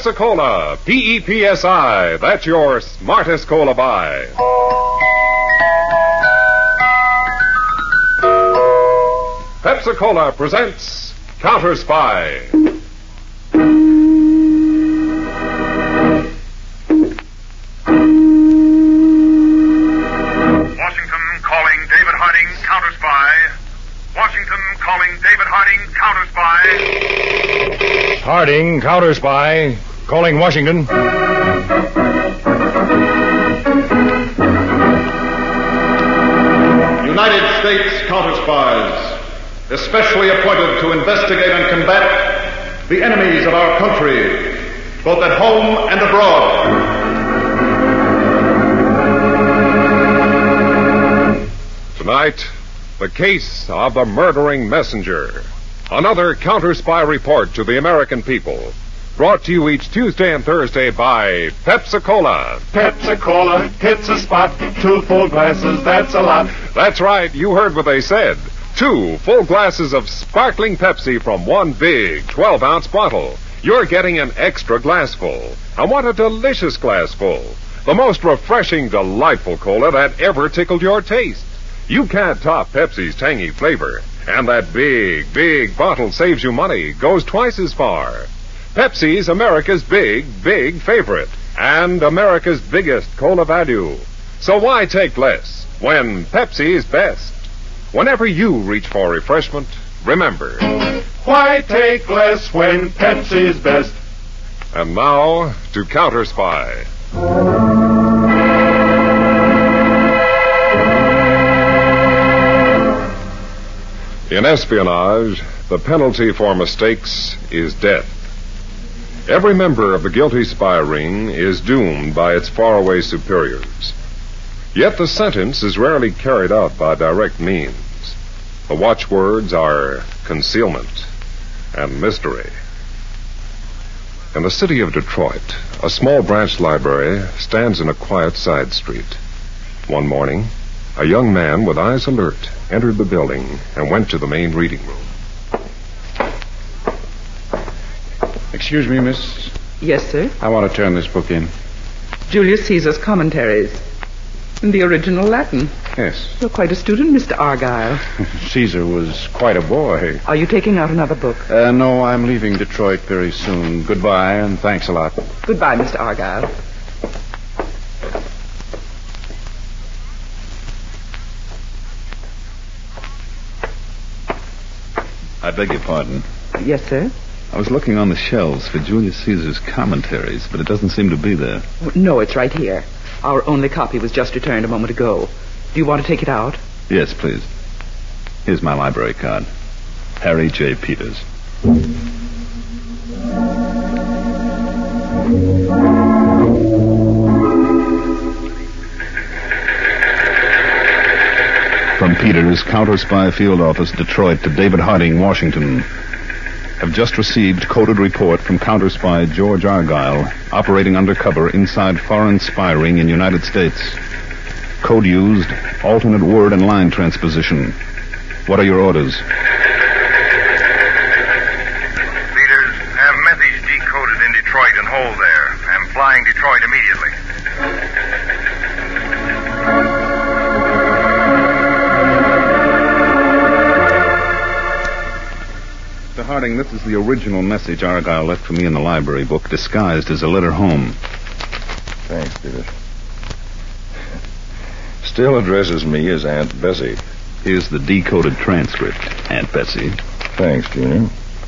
Pepsi-Cola, P-E-P-S-I. That's your smartest cola buy. Pepsi-Cola presents Counter Spy. Washington calling David Harding, Counter Spy. Washington calling David Harding, Counter Spy. Harding, Counter Spy. Calling Washington. United States Counter Spies, especially appointed to investigate and combat the enemies of our country, both at home and abroad. Tonight, the case of the murdering messenger. Another Counter Spy report to the American people. Brought to you each Tuesday and Thursday by Pepsi-Cola. Pepsi-Cola hits a spot. 2 full glasses, that's a lot. That's right, you heard what they said. 2 full glasses of sparkling Pepsi from one big 12-ounce bottle. You're getting an extra glassful. And what a delicious glassful. The most refreshing, delightful cola that ever tickled your taste. You can't top Pepsi's tangy flavor. And that big, big bottle saves you money, goes twice as far. Pepsi's America's big, big favorite. And America's biggest cola value. So why take less when Pepsi's best? Whenever you reach for refreshment, remember, Why take less when Pepsi's best? And now to Counter Spy. In espionage, the penalty for mistakes is death. Every member of the guilty spy ring is doomed by its faraway superiors. Yet the sentence is rarely carried out by direct means. The watchwords are concealment and mystery. In the city of Detroit, a small branch library stands in a quiet side street. One morning, a young man with eyes alert entered the building and went to the main reading room. Excuse me, miss. Yes, sir. I want to turn this book in. Julius Caesar's Commentaries. In the original Latin. Yes. You're quite a student, Mr. Argyle. Caesar was quite a boy. Are you taking out another book? No, I'm leaving Detroit very soon. Goodbye, and thanks a lot. Goodbye, Mr. Argyle. I beg your pardon. Yes, sir. I was looking on the shelves for Julius Caesar's Commentaries, but it doesn't seem to be there. No, it's right here. Our only copy was just returned a moment ago. Do you want to take it out? Yes, please. Here's my library card. Harry J. Peters. From Peters, Counter Spy Field Office, Detroit, to David Harding, Washington. Have just received coded report from Counter Spy George Argyle, operating undercover inside foreign spy ring in United States. Code used, alternate word and line transposition. What are your orders? Peters, have message decoded in Detroit and hold there. I'm flying Detroit immediately. Mr. Harding, this is the original message Argyle left for me in the library book, disguised as a letter home. Thanks, Peter. Still addresses me as Aunt Bessie. Here's the decoded transcript, Aunt Bessie. Thanks, Junior.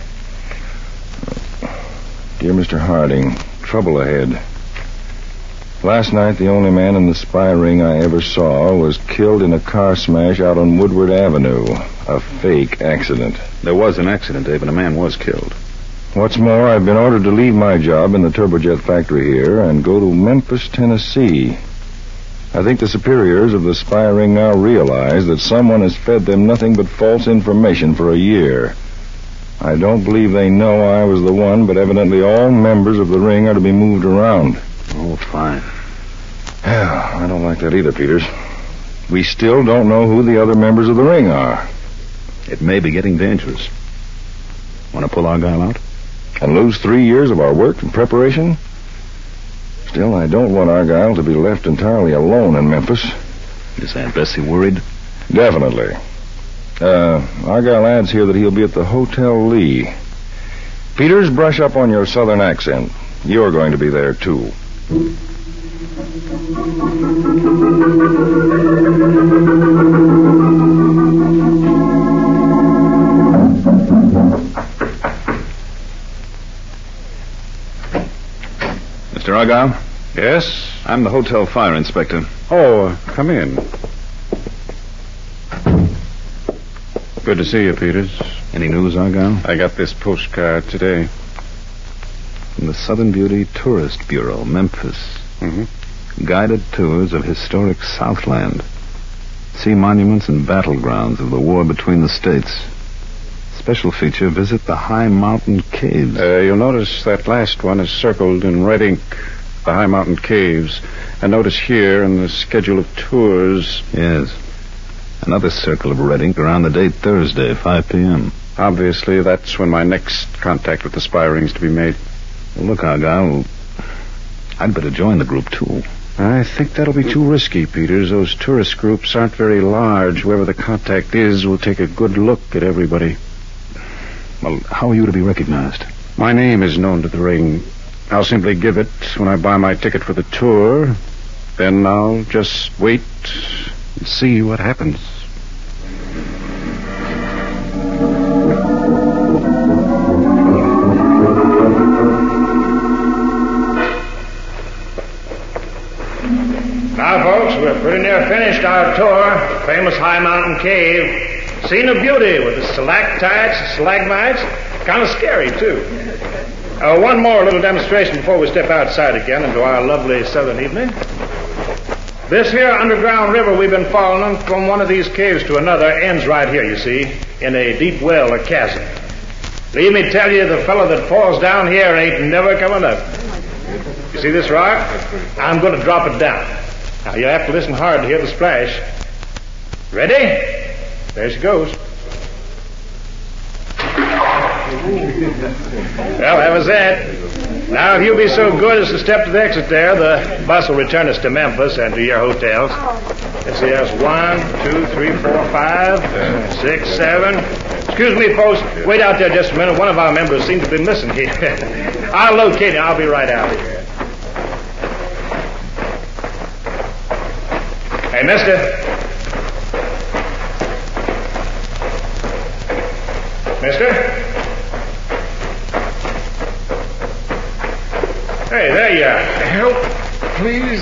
Dear Mr. Harding, trouble ahead. Last night, the only man in the spy ring I ever saw was killed in a car smash out on Woodward Avenue. A fake accident. There was an accident, Dave, and a man was killed. What's more, I've been ordered to leave my job in the turbojet factory here and go to Memphis, Tennessee. I think the superiors of the spy ring now realize that someone has fed them nothing but false information for a year. I don't believe they know I was the one, but evidently all members of the ring are to be moved around. Oh, fine. Yeah, I don't like that either, Peters. We still don't know who the other members of the ring are. It may be getting dangerous. Want to pull Argyle out? And lose 3 years of our work and preparation? Still, I don't want Argyle to be left entirely alone in Memphis. Is Aunt Bessie worried? Definitely. Argyle adds here that he'll be at the Hotel Lee. Peters, brush up on your southern accent. You're going to be there, too. Mr. Argyle? Yes? I'm the hotel fire inspector. Oh, come in. Good to see you, Peters. Any news, Argyle? I got this postcard today. From the Southern Beauty Tourist Bureau, Memphis. Mm-hmm. Guided tours of historic Southland. See monuments and battlegrounds of the war between the states. Special feature, visit the High Mountain Caves. You'll notice that last one is circled in red ink. The High Mountain Caves. And notice here in the schedule of tours... Yes. Another circle of red ink around the date Thursday, 5 p.m. Obviously, that's when my next contact with the spy ring's to be made. Well, look, Argyle, I'd better join the group, too. I think that'll be too risky, Peters. Those tourist groups aren't very large. Whoever the contact is will take a good look at everybody. Well, how are you to be recognized? My name is known to the ring. I'll simply give it when I buy my ticket for the tour. Then I'll just wait and see what happens. Now, folks, we're pretty near finished our tour. Famous High Mountain Cave. Scene of beauty with the stalactites, stalagmites. Kind of scary, too. One more little demonstration before we step outside again into our lovely southern evening. This here underground river we've been following from one of these caves to another ends right here, you see, in a deep well or chasm. Leave me tell you, the fellow that falls down here ain't never coming up. You see this rock? I'm going to drop it down. Now, you'll have to listen hard to hear the splash. Ready? There she goes. Well, that was it. Now, if you'll be so good as to step to the exit there, the bus will return us to Memphis and to your hotels. Let's see, there's 1, 2, 3, 4, 5, 6, 7. Excuse me, folks. Wait out there just a minute. One of our members seems to be missing here. I'll locate him. I'll be right out here. Hey, mister. Mister? Hey, there you are. Help, please.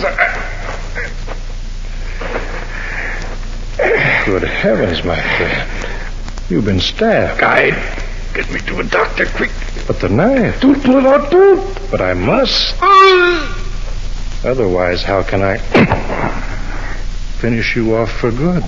Good heavens, my friend. You've been stabbed. Guide, get me to a doctor, quick. But the knife. Don't pull it out, don't. But I must. Otherwise, how can I finish you off for good?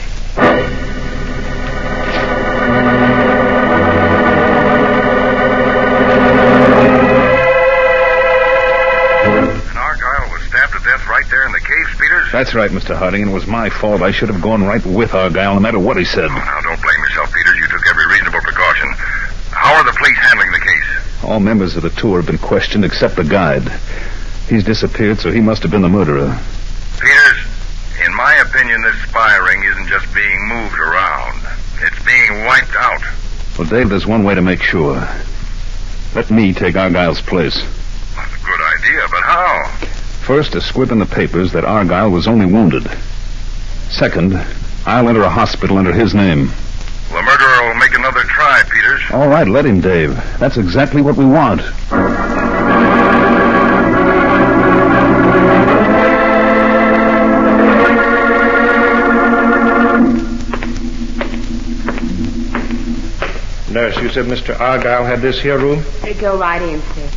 That's right, Mr. Harding. It was my fault. I should have gone right with Argyle, no matter what he said. Oh, now, don't blame yourself, Peters. You took every reasonable precaution. How are the police handling the case? All members of the tour have been questioned except the guide. He's disappeared, so he must have been the murderer. Peters, in my opinion, this spy ring isn't just being moved around. It's being wiped out. Well, Dave, there's one way to make sure. Let me take Argyle's place. That's a good idea, but how? First, a squib in the papers that Argyle was only wounded. Second, I'll enter a hospital under his name. The murderer will make another try, Peters. All right, let him, Dave. That's exactly what we want. Nurse, you said Mr. Argyle had this here room? Go right in, sir.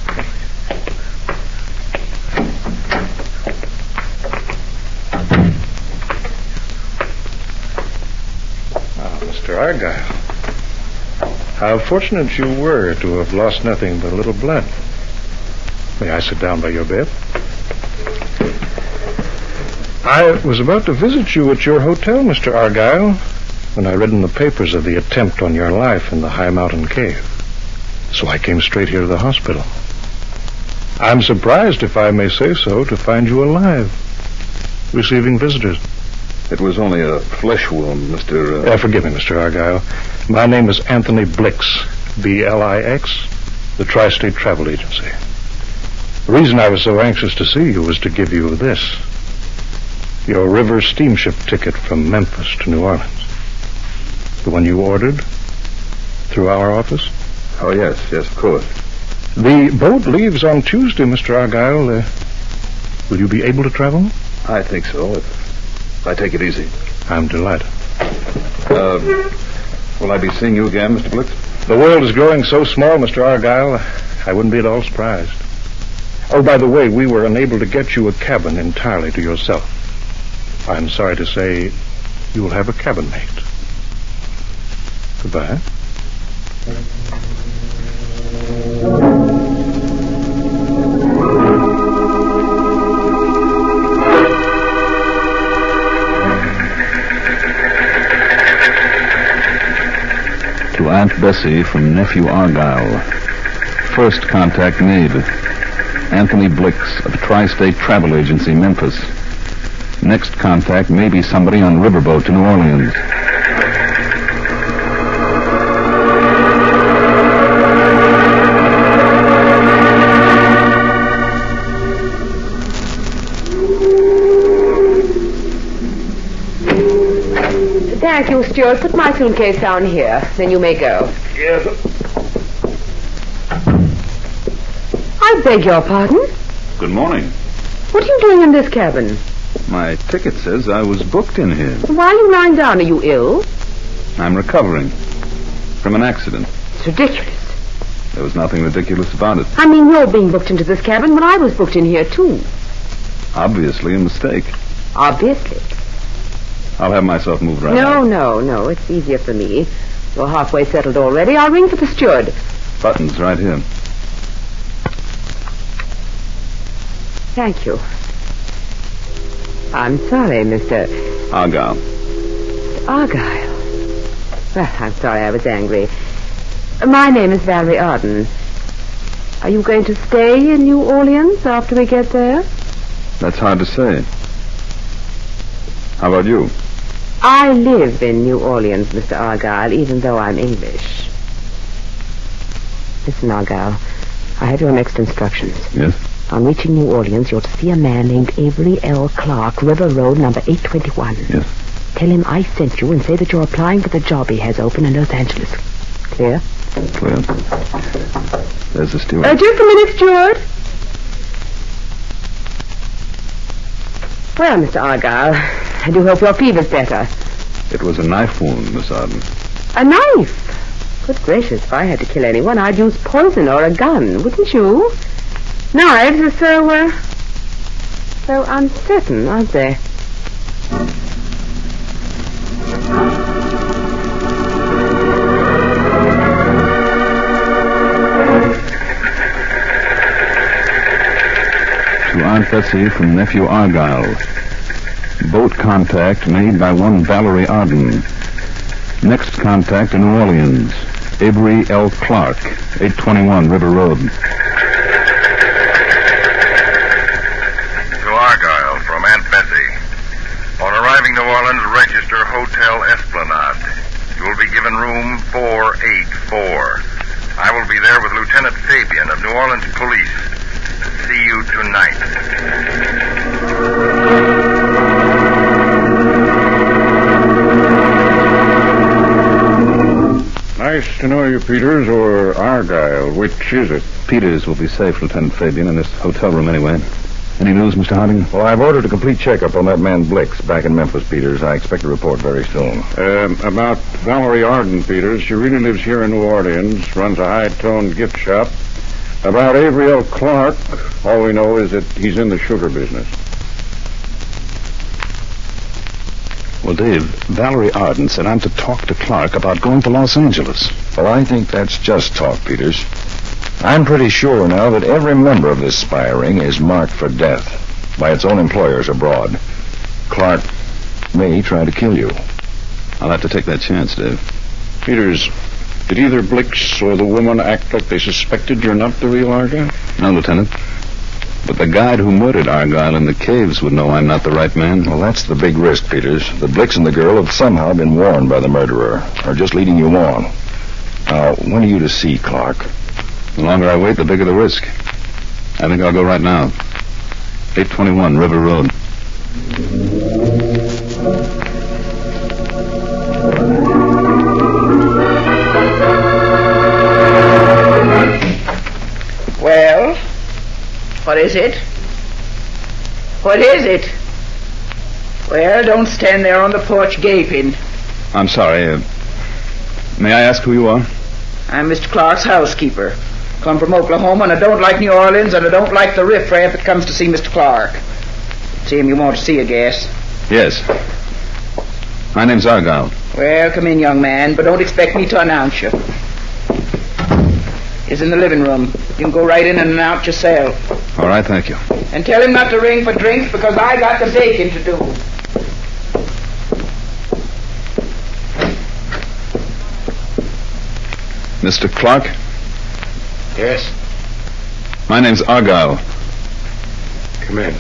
Mr. Argyle, how fortunate you were to have lost nothing but a little blood. May I sit down by your bed? I was about to visit you at your hotel, Mr. Argyle, when I read in the papers of the attempt on your life in the High Mountain Cave. So I came straight here to the hospital. I'm surprised, if I may say so, to find you alive, receiving visitors. It was only a flesh wound, Mr. Forgive me, Mr. Argyle. My name is Anthony Blix, B-L-I-X, the Tri-State Travel Agency. The reason I was so anxious to see you was to give you this. Your river steamship ticket from Memphis to New Orleans. The one you ordered through our office? Oh, yes, of course. The boat leaves on Tuesday, Mr. Argyle. Will you be able to travel? I think so, if I take it easy. I'm delighted. Will I be seeing you again, Mr. Blix? The world is growing so small, Mr. Argyle, I wouldn't be at all surprised. Oh, by the way, we were unable to get you a cabin entirely to yourself. I'm sorry to say you will have a cabin mate. Goodbye. To Aunt Bessie from Nephew Argyle. First contact made. Anthony Blix of Tri-State Travel Agency, Memphis. Next contact may be somebody on riverboat to New Orleans. Thank you, Stuart. Put my suitcase down here. Then you may go. Yes. I beg your pardon? Good morning. What are you doing in this cabin? My ticket says I was booked in here. Why are you lying down? Are you ill? I'm recovering from an accident. It's ridiculous. There was nothing ridiculous about it. I mean, you're being booked into this cabin when I was booked in here, too. Obviously a mistake. Obviously. I'll have myself moved right No. It's easier for me. You're halfway settled already. I'll ring for the steward. Buttons right here. Thank you. I'm sorry, Mr. Argyle. Argyle. Well, I'm sorry I was angry. My name is Valerie Arden. Are you going to stay in New Orleans after we get there? That's hard to say. How about you? I live in New Orleans, Mr. Argyle, even though I'm English. Listen, Argyle, I have your next instructions. Yes? On reaching New Orleans, you're to see a man named Avery L. Clark, River Road, number 821. Yes. Tell him I sent you and say that you're applying for the job he has open in Los Angeles. Clear? Clear. There's the steward. Just a minute, steward. Well, Mr. Argyle, I do hope your fever's better. It was a knife wound, Miss Arden. A knife? Good gracious, if I had to kill anyone, I'd use poison or a gun, wouldn't you? Knives are so uncertain, aren't they? To Aunt Bessie from Nephew Argyle. Boat contact made by one Valerie Arden. Next contact in New Orleans. Avery L. Clark, 821 River Road. To Argyle from Aunt Bessie. On arriving New Orleans, register Hotel Esplanade. You will be given room 484. I will be there with Lieutenant Fabian of New Orleans Police. See you tonight. Nice to know you, Peters, or Argyle. Which is it? Peters will be safe, Lieutenant Fabian, in this hotel room anyway. Any news, Mr. Harding? Well, I've ordered a complete checkup on that man Blix back in Memphis, Peters. I expect a report very soon. About Valerie Arden, Peters. She really lives here in New Orleans, runs a high-toned gift shop. About Avery L. Clark, all we know is that he's in the sugar business. Well, Dave, Valerie Arden said I'm to talk to Clark about going to Los Angeles. Well, I think that's just talk, Peters. I'm pretty sure now that every member of this spy ring is marked for death by its own employers abroad. Clark may try to kill you. I'll have to take that chance, Dave. Peters, Did either Blix or the woman act like they suspected you're not the real Argyle? No, Lieutenant. But the guide who murdered Argyle in the caves would know I'm not the right man. Well, that's the big risk, Peters. The Blix and the girl have somehow been warned by the murderer, or just leading you on. Now, when are you to see Clark? The longer I wait, the bigger the risk. I think I'll go right now. 821 River Road. Well, what is it? What is it? Well, don't stand there on the porch gaping. I'm sorry. May I ask who you are? I'm Mr. Clark's housekeeper. Come from Oklahoma, and I don't like New Orleans, and I don't like the riffraff that comes to see Mr. Clark. See him you want to see, I guess. Yes. My name's Argyle. Well, come in, young man, but don't expect me to announce you. He's in the living room. You can go right in and announce yourself. All right, thank you. And tell him not to ring for drinks because I got the baking to do. Mr. Clark? Yes? My name's Argyle. Come in.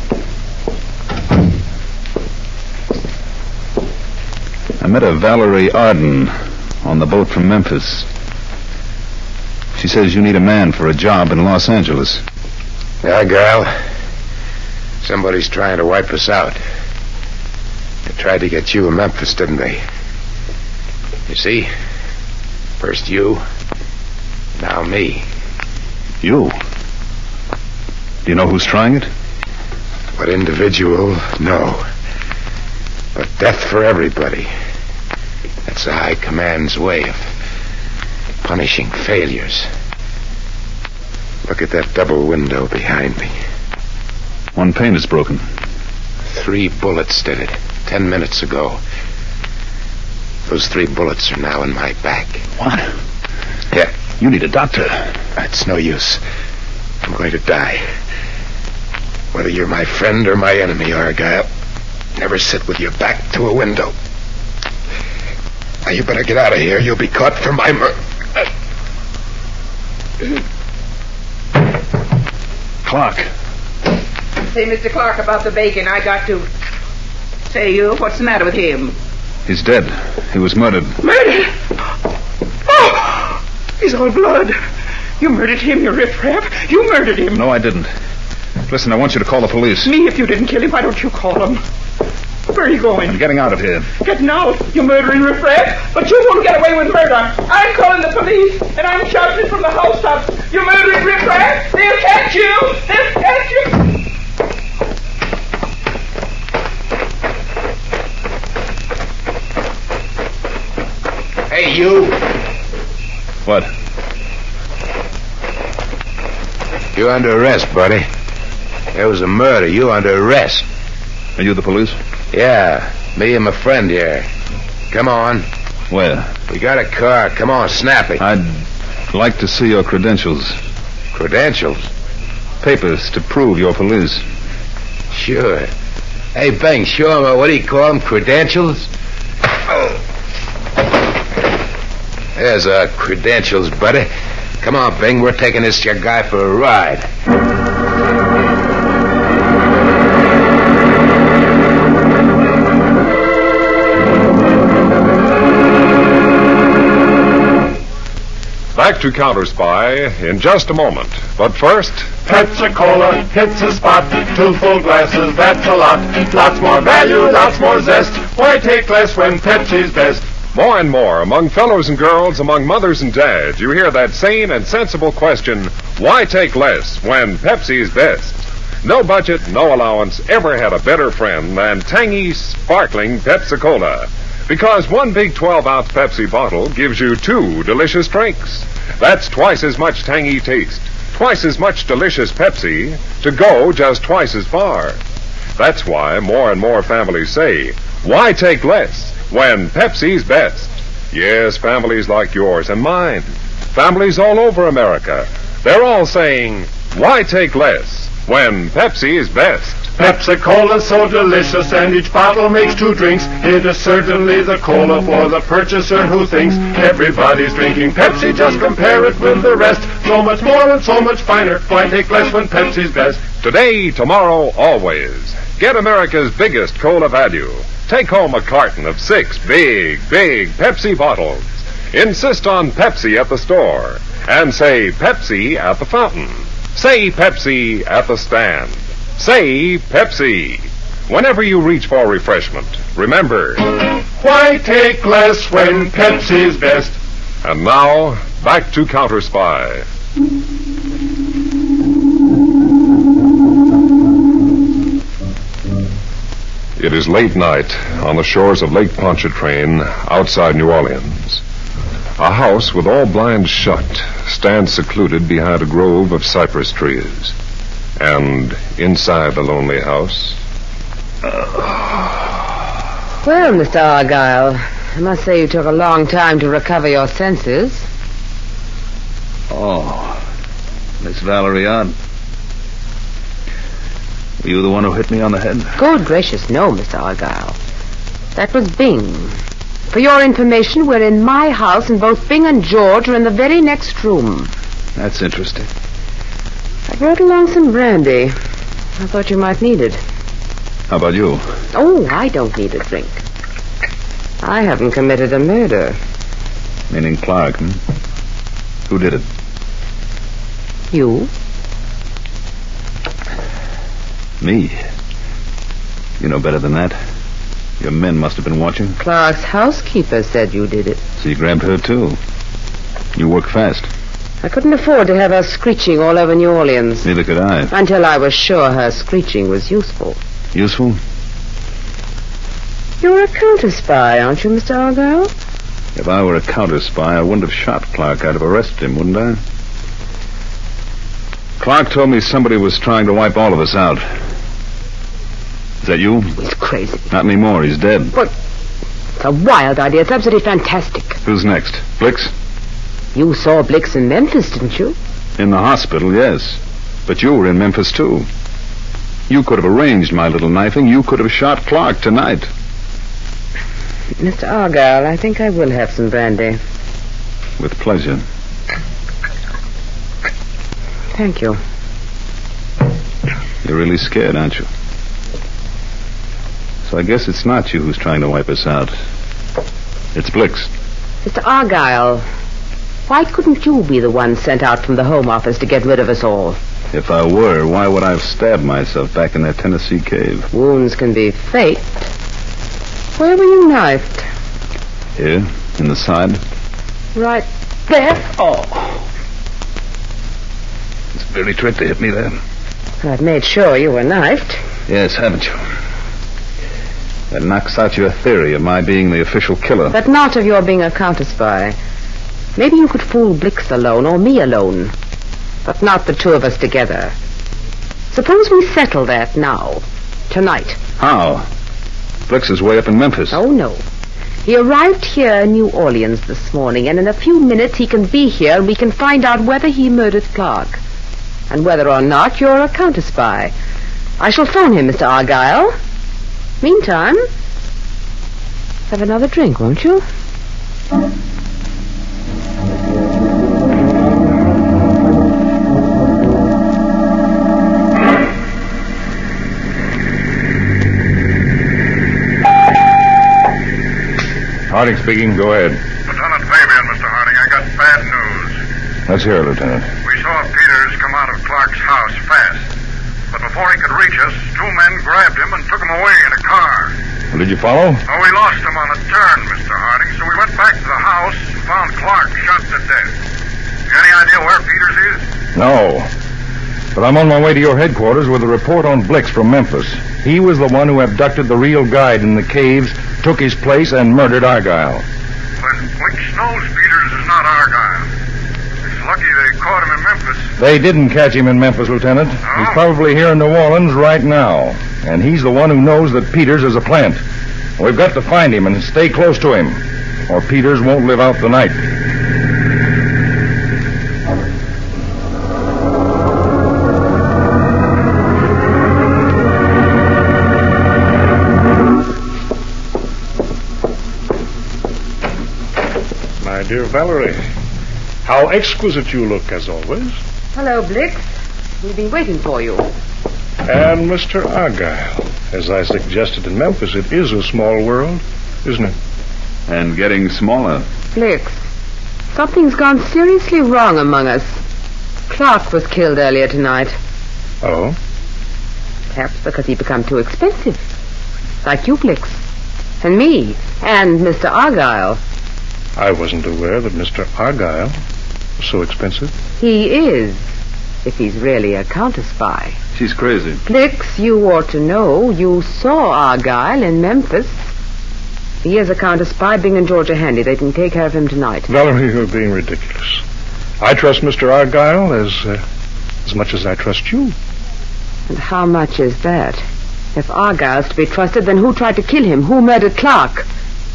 I met a Valerie Arden on the boat from Memphis. She says you need a man for a job in Los Angeles. Argyle, somebody's trying to wipe us out. They tried to get you in Memphis, didn't they? You see? First you, now me. You? Do you know who's trying it? What individual? No. But death for everybody. That's the High Command's way of punishing failures. Look at that double window behind me. One pane is broken. 3 bullets did it 10 minutes ago. Those 3 bullets are now in my back. What? Yeah. You need a doctor. It's no use. I'm going to die. Whether you're my friend or my enemy, Argyle, never sit with your back to a window. Now you better get out of here. You'll be caught for my murder. Clark. Say, Mr. Clark, about the bacon, I got to... Say, you, what's the matter with him? He's dead. He was murdered. Murdered? Oh! He's all blood. You murdered him, you riffraff. You murdered him. No, I didn't. Listen, I want you to call the police. Me, if you didn't kill him, why don't you call him? Where are you going? I'm getting out of here. Getting out? You murdering riffraff? But you won't get away with murder. I'm calling the police, and I'm shouting from the housetops. You murdering riffraff? They'll catch you! They'll catch you! Hey, you! What? You're under arrest, buddy. There was a murder. You under arrest. Are you the police? Yeah, me and my friend here. Come on. Where? We got a car. Come on, snappy. I'd like to see your credentials. Credentials? Papers to prove you're police. Sure. Hey, Bing, show him, what do you call them, credentials? There's our credentials, buddy. Come on, Bing, we're taking this your guy for a ride. Back to Counter Spy in just a moment. But first... Pepsi-Cola hits the spot. 2 full glasses, that's a lot. Lots more value, lots more zest. Why take less when Pepsi's best? More and more, among fellows and girls, among mothers and dads, you hear that sane and sensible question, why take less when Pepsi's best? No budget, no allowance ever had a better friend than tangy, sparkling Pepsi-Cola. Because one big 12-ounce Pepsi bottle gives you 2 delicious drinks. That's twice as much tangy taste, twice as much delicious Pepsi, to go just twice as far. That's why more and more families say, why take less when Pepsi's best? Yes, families like yours and mine, families all over America, they're all saying, why take less when Pepsi is best? Pepsi-Cola so delicious, and each bottle makes 2 drinks. It is certainly the cola for the purchaser who thinks everybody's drinking Pepsi. Just compare it with the rest. So much more and so much finer. Why take less when Pepsi's best? Today, tomorrow, always. Get America's biggest cola value. Take home a carton of 6 big Pepsi bottles. Insist on Pepsi at the store. And say Pepsi at the fountain. Say Pepsi at the stand. Say Pepsi. Whenever you reach for refreshment, remember, why take less when Pepsi's best? And now, back to Counter Spy. It is late night on the shores of Lake Pontchartrain outside New Orleans. A house with all blinds shut stands secluded behind a grove of cypress trees. And inside the lonely house... Well, Mr. Argyle, I must say you took a long time to recover your senses. Oh, Miss Valerie Arden. Were you the one who hit me on the head? Good gracious, no, Mr. Argyle. That was Bing. For your information, we're in my house, and both Bing and George are in the very next room. That's interesting. I brought along some brandy. I thought you might need it. How about you? Oh, I don't need a drink. I haven't committed a murder. Meaning Clark, Who did it? You? Me? You know better than that. Your men must have been watching. Clark's housekeeper said you did it. So you grabbed her, too. You work fast. I couldn't afford to have her screeching all over New Orleans. Neither could I. Until I was sure her screeching was useful. Useful? You're a counter-spy, aren't you, Mr. Argyle? If I were a counter-spy, I wouldn't have shot Clark. I'd have arrested him, wouldn't I? Clark told me somebody was trying to wipe all of us out. Is that you? He's crazy. Not anymore. He's dead. But it's a wild idea. It's absolutely fantastic. Who's next? Blix? You saw Blix in Memphis, didn't you? In the hospital, yes. But you were in Memphis, too. You could have arranged my little knifing. You could have shot Clark tonight. Mr. Argyle, I think I will have some brandy. With pleasure. Thank you. You're really scared, aren't you? So I guess it's not you who's trying to wipe us out. It's Blix. Mr. Argyle, why couldn't you be the one sent out from the Home Office to get rid of us all? If I were, why would I have stabbed myself back in that Tennessee cave? Wounds can be faked. Where were you knifed? Here, in the side. Right there? Oh. It's a very trick to hit me there. I've made sure you were knifed. Yes, haven't you? That knocks out your theory of my being the official killer. But not of your being a counter-spy. Maybe you could fool Blix alone, or me alone. But not the two of us together. Suppose we settle that now. Tonight. How? Blix is way up in Memphis. Oh, no. He arrived here in New Orleans this morning, and in a few minutes he can be here, and we can find out whether he murdered Clark. And whether or not you're a counter-spy. I shall phone him, Mr. Argyle. Meantime, have another drink, won't you? Harding speaking. Go ahead. Lieutenant Fabian, Mr. Harding, I got bad news. Let's hear it, Lieutenant. We saw Peters come out of Clark's house fast. But before he could reach us, 2 men grabbed him and took him away in a car. Well, did you follow? Oh, we lost him on a turn, Mr. Harding, so we went back to the house and found Clark shot to death. Any idea where Peters is? No. But I'm on my way to your headquarters with a report on Blix from Memphis. He was the one who abducted the real guide in the caves, took his place, and murdered Argyle. But Blix knows Peters is not Argyle. It's lucky they caught him in Memphis. They didn't catch him in Memphis, Lieutenant. No? He's probably here in New Orleans right now. And he's the one who knows that Peters is a plant. We've got to find him and stay close to him, or Peters won't live out the night. dear Valerie. How exquisite you look, as always. Hello, Blix. We've been waiting for you. And Mr. Argyle. As I suggested in Memphis, it is a small world, isn't it? And getting smaller. Blix, something's gone seriously wrong among us. Clark was killed earlier tonight. Oh? Perhaps because he'd become too expensive. Like you, Blix. And me. And Mr. Argyle. I wasn't aware that Mr. Argyle was so expensive. He is, if he's really a counter-spy. She's crazy. Blix, you ought to know. You saw Argyle in Memphis. He is a counter-spy. Bing and George are handy. They can take care of him tonight. Valerie, you're being ridiculous. I trust Mr. Argyle as much as I trust you. And how much is that? If Argyle's to be trusted, then who tried to kill him? Who murdered Clark?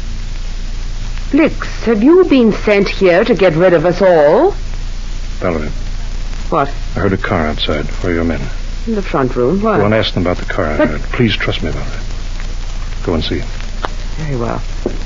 Blix, have you been sent here to get rid of us all? Valerie. What? I heard a car outside. Where are your men? In the front room. Why? Go and ask them about the car I heard. Please trust me, Valerie. Go and see. Very well.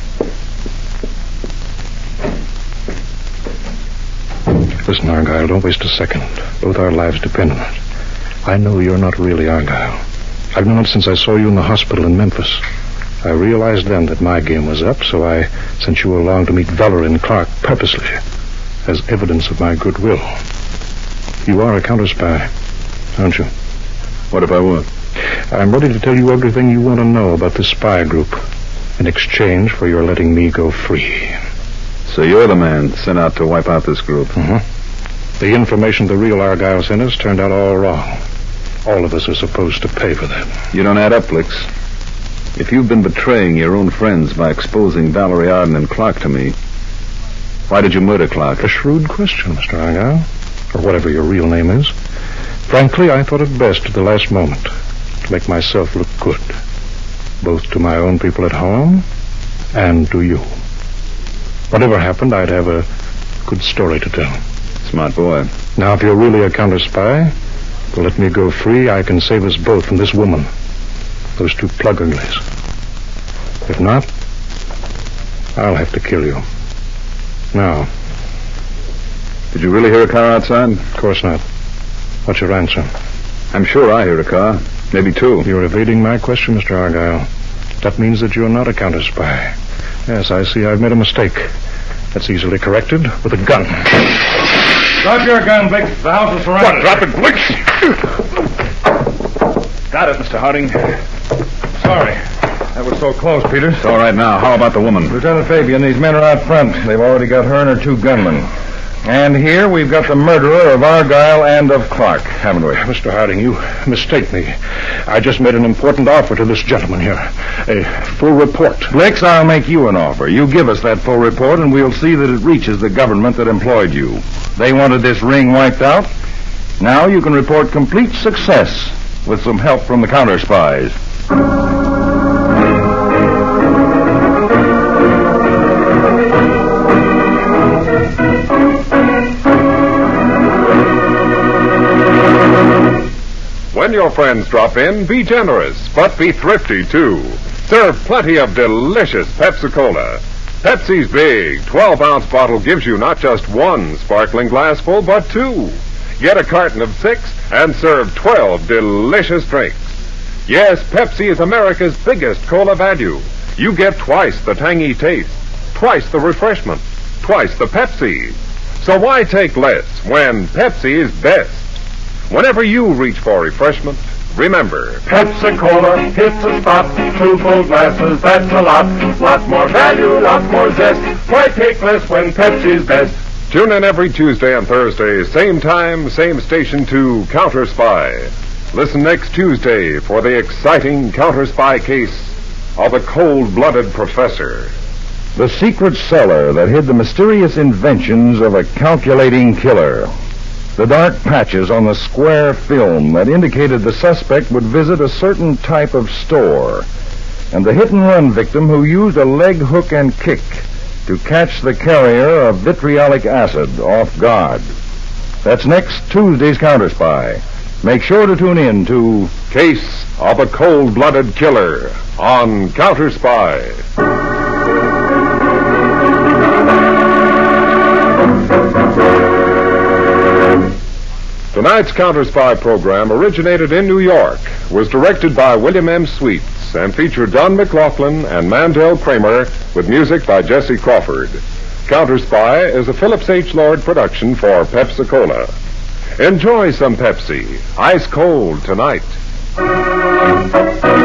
Listen, Argyle, don't waste a second. Both our lives depend on it. I know you're not really Argyle. I've known it since I saw you in the hospital in Memphis. I realized then that my game was up, so I sent you along to meet Valerie and Clark purposely, as evidence of my goodwill. You are a counter-spy, aren't you? What if I were? I'm ready to tell you everything you want to know about this spy group in exchange for your letting me go free. So you're the man sent out to wipe out this group? Mm-hmm. The information the real Argyle sent us turned out all wrong. All of us are supposed to pay for that. You don't add up, Blix. If you've been betraying your own friends by exposing Valerie Arden and Clark to me, why did you murder Clark? A shrewd question, Mr. Argyle, or whatever your real name is. Frankly, I thought it best at the last moment to make myself look good, both to my own people at home and to you. Whatever happened, I'd have a good story to tell. Smart boy. Now, if you're really a counter-spy, well, let me go free. I can save us both from this woman. Those two plug uglies. If not, I'll have to kill you. Now. Did you really hear a car outside? Of course not. What's your answer? I'm sure I heard a car. Maybe two. You're evading my question, Mr. Argyle. That means that you're not a counter-spy. Yes, I see I've made a mistake. That's easily corrected with a gun. Drop your gun, Blix. The house is surrounded. What? Drop it, Blix! Got it, Mr. Harding. Sorry. That was so close, Peters. It's all right now. How about the woman? Lieutenant Fabian, these men are out front. They've already got her and her two gunmen. And here we've got the murderer of Argyle and of Clark, haven't we? Mr. Harding, you mistake me. I just made an important offer to this gentleman here. A full report. Blix, I'll make you an offer. You give us that full report, and we'll see that it reaches the government that employed you. They wanted this ring wiped out. Now you can report complete success with some help from the counter-spies. When your friends drop in, be generous, but be thrifty, too. Serve plenty of delicious Pepsi-Cola. Pepsi's big 12-ounce bottle gives you not just one sparkling glassful, but two. Get a carton of 6 and serve 12 delicious drinks. Yes, Pepsi is America's biggest cola value. You get twice the tangy taste, twice the refreshment, twice the Pepsi. So why take less when Pepsi is best? Whenever you reach for refreshment, remember, Pepsi-Cola hits the spot. 2 full glasses, that's a lot. Lots more value, lots more zest. Why take less when Pepsi's best? Tune in every Tuesday and Thursday, same time, same station to Counter Spy. Listen next Tuesday for the exciting Counter Spy case of the cold-blooded professor. The secret cellar that hid the mysterious inventions of a calculating killer. The dark patches on the square film that indicated the suspect would visit a certain type of store. And the hit-and-run victim who used a leg hook and kick to catch the carrier of vitriolic acid off guard. That's next Tuesday's Counter Spy. Make sure to tune in to Case of a Cold-Blooded Killer on Counter Spy. Tonight's Counter Spy program originated in New York, was directed by William M. Sweets, and featured Don McLaughlin and Mandel Kramer with music by Jesse Crawford. Counter Spy is a Phillips H. Lord production for Pepsi-Cola. Enjoy some Pepsi, ice cold tonight.